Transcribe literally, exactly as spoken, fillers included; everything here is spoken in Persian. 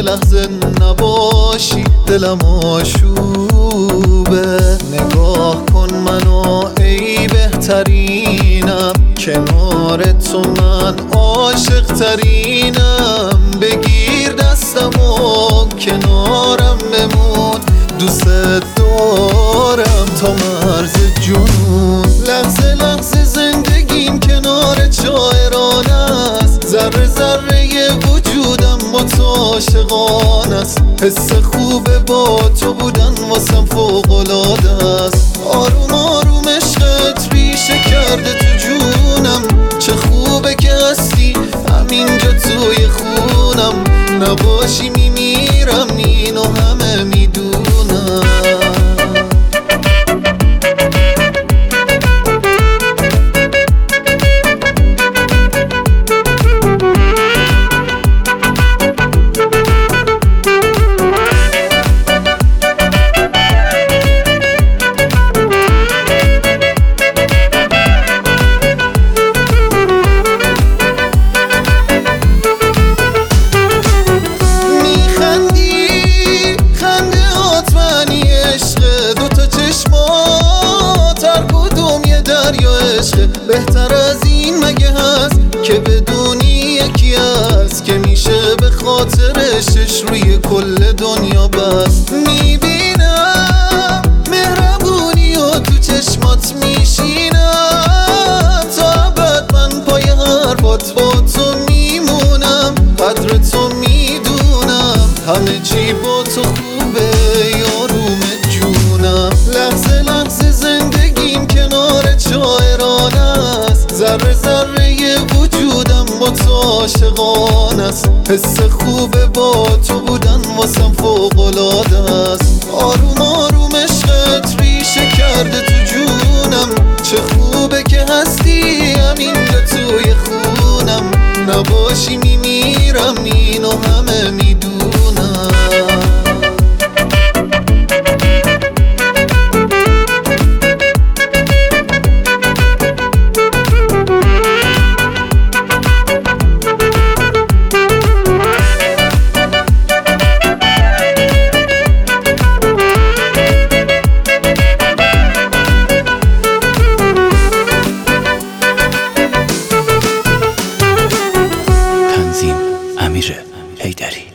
لحظه نباشی دلم آشوبه. نگاه کن منو ای بهترینم، کنار تو من عاشق ترینم. بگیر دستمو کنارم بمون، دوست دارم تا مرز جنون. لحظه لحظه زندگیم کنار چایران است، ذره ذره وجودم با تو عاشقان است. حس خوبه با تو بودن واسم فوق‌العاده است. آروم آروم عشقت ریشه کرده تو جونم، چه خوبه که هستی همینجا توی خونم. نباشی میمیرم اینو همه میدونم. بهتر از این مگه هست که بدونی یکی هست که میشه به خاطرش روی کل دنیا بست. میبینم مهربونی و تو چشمات میشینم، تا ابد من پای حرفات با تو میمونم. قدر تو میدونم، همه چی با تو خوبه یاروم جونم. لحظه لحظه زندگیم کنار چایران است، ذره ذره وجودم با تو عاشقان است. حس خوبه با تو بودن واسم فوق‌العاده است. آروم آروم عشقت ریشه کرده تو جونم، چه خوبه که هستی همینجا توی خونم. نباشی میمیرم اینو همه میدونم. امیر حیدری.